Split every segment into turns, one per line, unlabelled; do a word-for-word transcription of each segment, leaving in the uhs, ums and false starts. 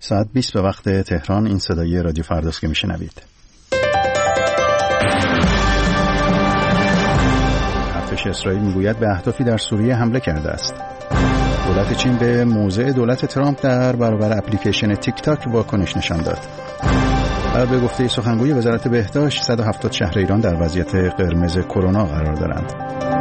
ساعت بیست به وقت تهران. این صدای رادیو فرداست که میشنوید. ارتش اسرائیل میگوید به اهدافی در سوریه حمله کرده است. دولت چین به موضع دولت ترامپ در برابر اپلیکیشن تیک تاک واکنش نشان داد. و به گفته سخنگوی وزارت بهداشت صد و هفتاد شهر ایران در وضعیت قرمز کرونا قرار دارند.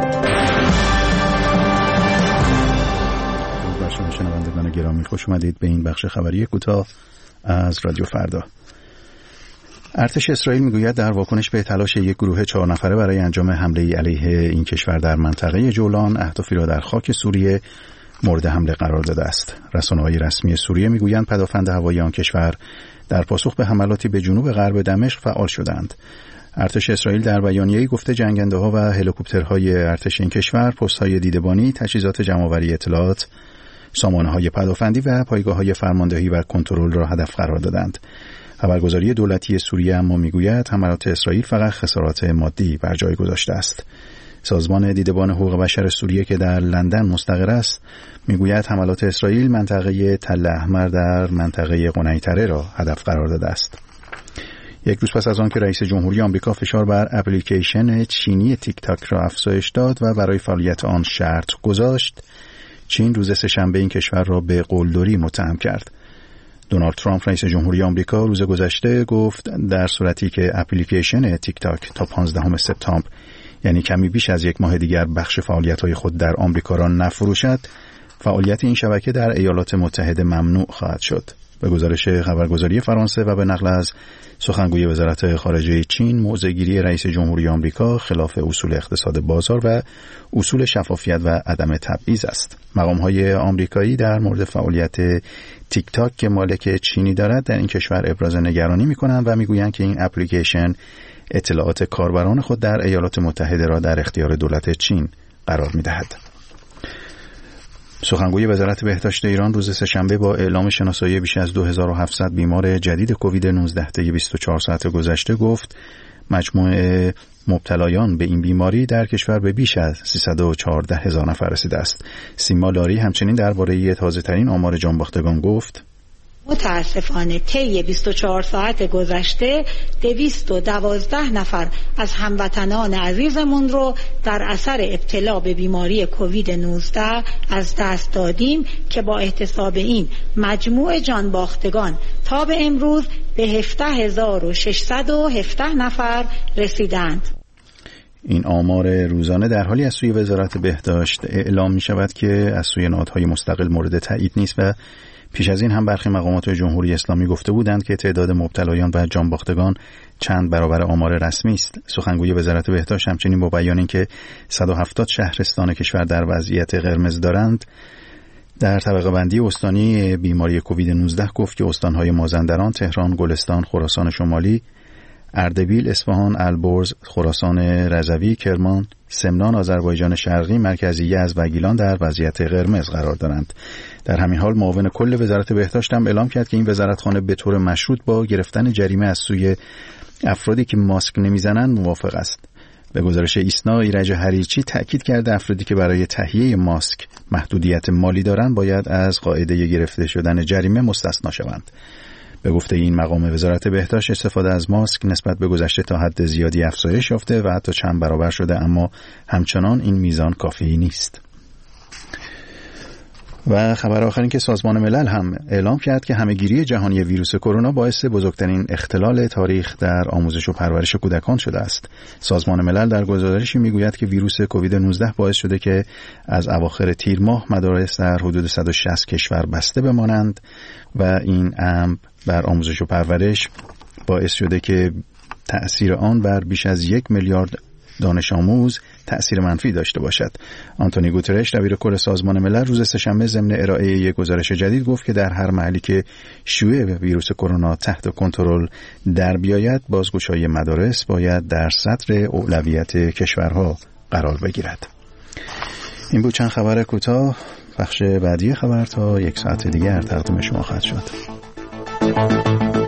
شما شنوندگان گرامی، خوش اومدید به این بخش خبری کوتاه از رادیو فردا. ارتش اسرائیل میگوید در واکنش به تلاش یک گروه چهار نفره برای انجام حمله علیه این کشور در منطقه جولان، اهدافی را در خاک سوریه مورد حمله قرار داده است. رسانه‌های رسمی سوریه میگویند پدافند هوایی آن کشور در پاسخ به حملاتی به جنوب غرب دمشق فعال شدند. ارتش اسرائیل در بیانیه‌ای گفته جنگنده‌ها و هلیکوپترهای ارتش این کشور پست‌های دیدبانی، تجهیزات جمع‌آوری اطلاعات، سامانه‌های پدافندی و پایگاه‌های فرماندهی و کنترل را هدف قرار دادند. خبرگزاری دولتی سوریه اما میگوید حملات اسرائیل فقط خسارات مادی بر جای گذاشته است. سازمان دیدبان حقوق بشر سوریه که در لندن مستقر است میگوید حملات اسرائیل منطقه تل احمر در منطقه قنیطره را هدف قرار داده است. یک روز پس از آن که رئیس جمهوری آمریکا فشار بر اپلیکیشن چینی تیک تاک را افزایش داد و برای فعالیت آن شرط گذاشت، چین روز سه‌شنبه این کشور را به قلدری متهم کرد. دونالد ترامپ رئیس جمهوری آمریکا روز گذشته گفت در صورتی که اپلیکیشن تیک تاک تا پانزدهم سپتامبر، یعنی کمی بیش از یک ماه دیگر، بخش فعالیت‌های خود در آمریکا را نفروشد، فعالیت این شبکه در ایالات متحده ممنوع خواهد شد. به گزارش خبرگزاری فرانسه و به نقل از سخنگوی وزارت خارجه چین، موضع‌گیری رئیس جمهوری آمریکا خلاف اصول اقتصاد بازار و اصول شفافیت و عدم تبعیض است. مقام‌های آمریکایی در مورد فعالیت تیک تاک که مالک چینی دارد در این کشور ابراز نگرانی می‌کنند و می‌گویند که این اپلیکیشن اطلاعات کاربران خود در ایالات متحده را در اختیار دولت چین قرار می‌دهد. سخنگوی وزارت بهداشت ایران روز سه‌شنبه با اعلام شناسایی بیش از دو هزار و هفتصد بیمار جدید کووید نوزده طی بیست و چهار ساعت گذشته گفت مجموع مبتلایان به این بیماری در کشور به بیش از سیصد و چهارده هزار نفر رسیده است. سیما لاری همچنین درباره تازه‌ترین آمار جانباختگان گفت
متاسفانه طی بیست و چهار ساعت گذشته دویست و دوازده نفر از هموطنان عزیزمون رو در اثر ابتلا به بیماری کووید نوزده از دست دادیم که با احتساب این مجموع جانباختگان تا به امروز به هفده هزار و ششصد و هفده نفر رسیدند.
این آمار روزانه در حالی از سوی وزارت بهداشت اعلام می شود که از سوی نهادهای مستقل مورد تایید نیست و پیش از این هم برخی مقامات جمهوری اسلامی گفته بودند که تعداد مبتلایان و جانباختگان چند برابر آمار رسمی است. سخنگوی وزارت بهداشت همچنین با بیان اینکه صد و هفتاد شهرستان کشور در وضعیت قرمز دارند، در طبقه بندی استانی بیماری کووید نوزده گفت که استانهای مازندران، تهران، گلستان، خراسان شمالی، اردبیل، اصفهان، البرز، خراسان رضوی، کرمان، سمنان، آذربایجان شرقی، مرکزی یزد و گیلان در وضعیت قرمز قرار دارند. در همین حال معاون کل وزارت بهداشت هم اعلام کرد که این وزارتخانه به طور مشروط با گرفتن جریمه از سوی افرادی که ماسک نمیزنند موافق است. به گزارش ایسنا، ایرج حریچی تأکید کرده افرادی که برای تهیه ماسک محدودیت مالی دارند باید از قاعده گرفته شدن جریمه مستثنا شوند. به گفته این مقام وزارت بهداشت استفاده از ماسک نسبت به گذشته تا حد زیادی افزایش یافته و حتی چند برابر شده، اما همچنان این میزان کافی نیست. و خبر آخر این که سازمان ملل هم اعلام کرد که همهگیری جهانی ویروس کرونا باعث بزرگترین اختلال تاریخ در آموزش و پرورش کودکان شده است. سازمان ملل در گزارشی میگوید که ویروس کووید نوزده باعث شده که از اواخر تیر ماه مدارس در حدود صد و شصت کشور بسته بمانند و این امر بر آموزش و پرورش باعث شده که تأثیر آن بر بیش از یک میلیارد دانش آموز تأثیر منفی داشته باشد. آنتونی گوترش دبیر کل سازمان ملل روز سه‌شنبه ضمن ارائه یک گزارش جدید گفت که در هر محلی که شیوع ویروس کرونا تحت کنترل در بیاید، بازگشایی مدارس باید در سطر اولویت کشورها قرار بگیرد. این بود چند خبر کوتاه. بخش بعدی خبر تا یک ساعت دیگر تقدیم شما خواهد شد.